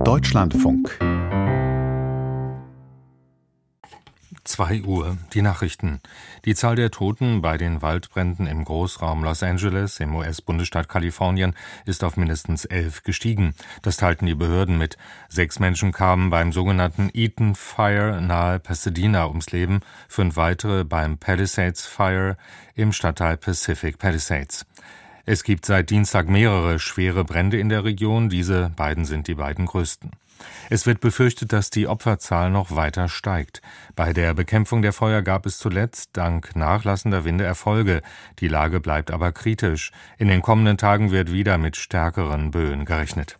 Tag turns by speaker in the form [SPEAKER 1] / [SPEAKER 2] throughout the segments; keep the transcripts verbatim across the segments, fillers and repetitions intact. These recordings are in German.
[SPEAKER 1] Deutschlandfunk.
[SPEAKER 2] zwei Uhr, die Nachrichten. Die Zahl der Toten bei den Waldbränden im Großraum Los Angeles im U S-Bundesstaat Kalifornien ist auf mindestens elf gestiegen. Das teilten die Behörden mit. Sechs Menschen kamen beim sogenannten Eaton Fire nahe Pasadena ums Leben, fünf weitere beim Palisades Fire im Stadtteil Pacific Palisades. Es gibt seit Dienstag mehrere schwere Brände in der Region. Diese beiden sind die beiden größten. Es wird befürchtet, dass die Opferzahl noch weiter steigt. Bei der Bekämpfung der Feuer gab es zuletzt dank nachlassender Winde Erfolge. Die Lage bleibt aber kritisch. In den kommenden Tagen wird wieder mit stärkeren Böen gerechnet.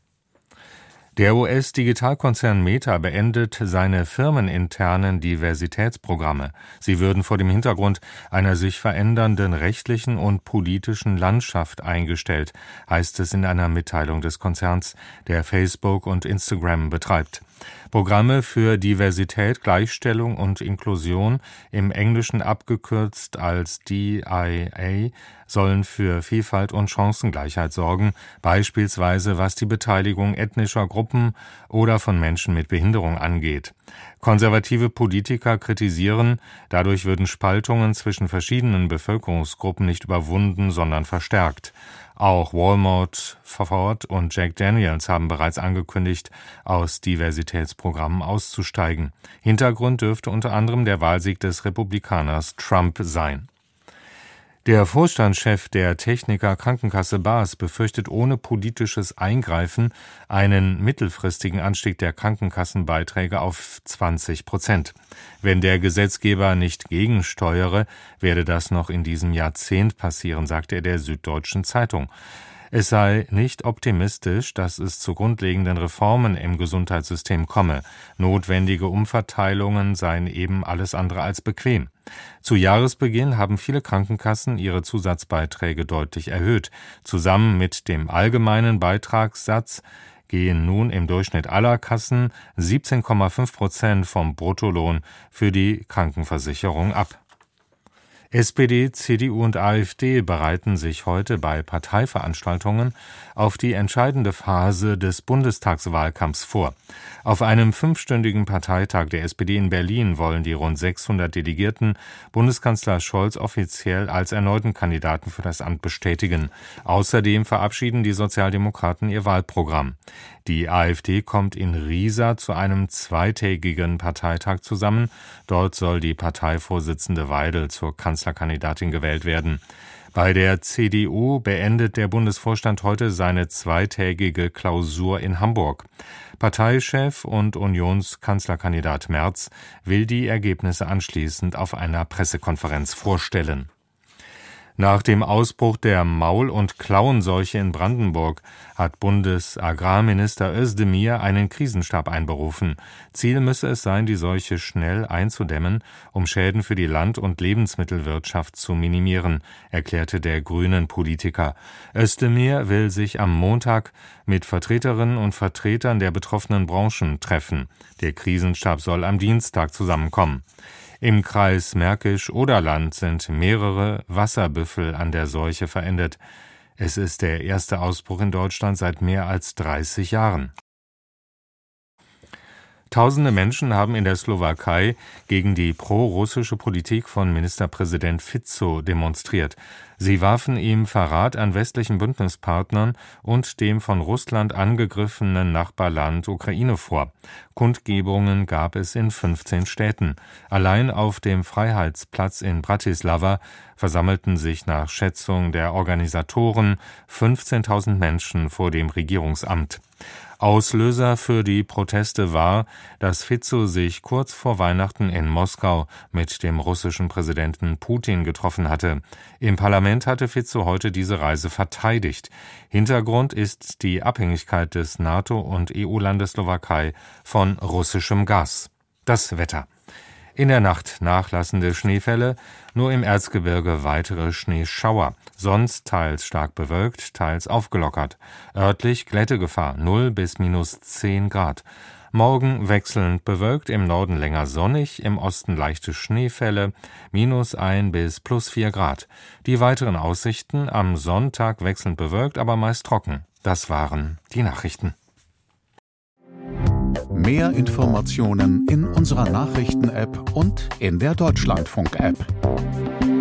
[SPEAKER 2] Der U S-Digitalkonzern Meta beendet seine firmeninternen Diversitätsprogramme. Sie würden vor dem Hintergrund einer sich verändernden rechtlichen und politischen Landschaft eingestellt, heißt es in einer Mitteilung des Konzerns, der Facebook und Instagram betreibt. Programme für Diversität, Gleichstellung und Inklusion, im Englischen abgekürzt als D I A, sollen für Vielfalt und Chancengleichheit sorgen, beispielsweise was die Beteiligung ethnischer Gruppen oder von Menschen mit Behinderung angeht. Konservative Politiker kritisieren, dadurch würden Spaltungen zwischen verschiedenen Bevölkerungsgruppen nicht überwunden, sondern verstärkt. Auch Walmart, Ford und Jack Daniels haben bereits angekündigt, aus Diversitätsprogrammen auszusteigen. Hintergrund dürfte unter anderem der Wahlsieg des Republikaners Trump sein. Der Vorstandschef der Techniker Krankenkasse B A S befürchtet ohne politisches Eingreifen einen mittelfristigen Anstieg der Krankenkassenbeiträge auf zwanzig Prozent. Wenn der Gesetzgeber nicht gegensteuere, werde das noch in diesem Jahrzehnt passieren, sagte er der Süddeutschen Zeitung. Es sei nicht optimistisch, dass es zu grundlegenden Reformen im Gesundheitssystem komme. Notwendige Umverteilungen seien eben alles andere als bequem. Zu Jahresbeginn haben viele Krankenkassen ihre Zusatzbeiträge deutlich erhöht. Zusammen mit dem allgemeinen Beitragssatz gehen nun im Durchschnitt aller Kassen siebzehn Komma fünf Prozent vom Bruttolohn für die Krankenversicherung ab. S P D, C D U und AfD bereiten sich heute bei Parteiveranstaltungen auf die entscheidende Phase des Bundestagswahlkampfs vor. Auf einem fünfstündigen Parteitag der S P D in Berlin wollen die rund sechshundert Delegierten Bundeskanzler Scholz offiziell als erneuten Kandidaten für das Amt bestätigen. Außerdem verabschieden die Sozialdemokraten ihr Wahlprogramm. Die AfD kommt in Riesa zu einem zweitägigen Parteitag zusammen. Dort soll die Parteivorsitzende Weidel zur Kanzlerkandidatin gewählt werden. Bei der C D U beendet der Bundesvorstand heute seine zweitägige Klausur in Hamburg. Parteichef und Unionskanzlerkandidat Merz will die Ergebnisse anschließend auf einer Pressekonferenz vorstellen. Nach dem Ausbruch der Maul- und Klauenseuche in Brandenburg hat Bundesagrarminister Özdemir einen Krisenstab einberufen. Ziel müsse es sein, die Seuche schnell einzudämmen, um Schäden für die Land- und Lebensmittelwirtschaft zu minimieren, erklärte der grünen Politiker. Özdemir will sich am Montag mit Vertreterinnen und Vertretern der betroffenen Branchen treffen. Der Krisenstab soll am Dienstag zusammenkommen. Im Kreis Märkisch-Oderland sind mehrere Wasserbüffel an der Seuche verendet. Es ist der erste Ausbruch in Deutschland seit mehr als dreißig Jahren. Tausende Menschen haben in der Slowakei gegen die pro-russische Politik von Ministerpräsident Fico demonstriert. Sie warfen ihm Verrat an westlichen Bündnispartnern und dem von Russland angegriffenen Nachbarland Ukraine vor. Kundgebungen gab es in fünfzehn Städten. Allein auf dem Freiheitsplatz in Bratislava versammelten sich nach Schätzung der Organisatoren fünfzehntausend Menschen vor dem Regierungsamt. Auslöser für die Proteste war, dass Fico sich kurz vor Weihnachten in Moskau mit dem russischen Präsidenten Putin getroffen hatte. Im Parlament hatte Fico heute diese Reise verteidigt. Hintergrund ist die Abhängigkeit des NATO- und E U-Landes Slowakei von russischem Gas. Das Wetter. In der Nacht nachlassende Schneefälle, nur im Erzgebirge weitere Schneeschauer. Sonst teils stark bewölkt, teils aufgelockert. Örtlich Glättegefahr null bis minus zehn Grad. Morgen wechselnd bewölkt, im Norden länger sonnig, im Osten leichte Schneefälle, minus ein bis plus vier Grad. Die weiteren Aussichten: am Sonntag wechselnd bewölkt, aber meist trocken. Das waren die Nachrichten.
[SPEAKER 1] Mehr Informationen in unserer Nachrichten-App und in der Deutschlandfunk-App.